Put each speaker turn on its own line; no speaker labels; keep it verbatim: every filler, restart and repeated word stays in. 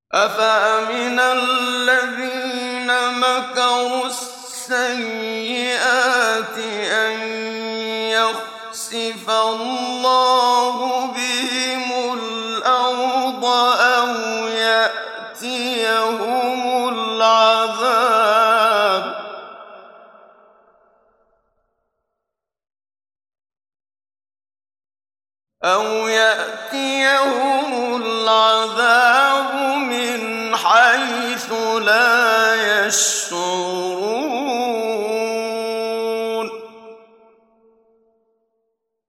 أَفَأَمِنَ الَّذِينَ مَكَرُوا السَّيِّئَاتِ أَن يَخْسِفَ اللَّهُ بِهِمُ الْأَرْضَ أَوْ يَأْتِيَهُمُ الْعَذَابُ أَوْ يَأْتِيَهُمُ الْعَذَابُ مِنْ حَيْثُ لَا يَشْعُرُونَ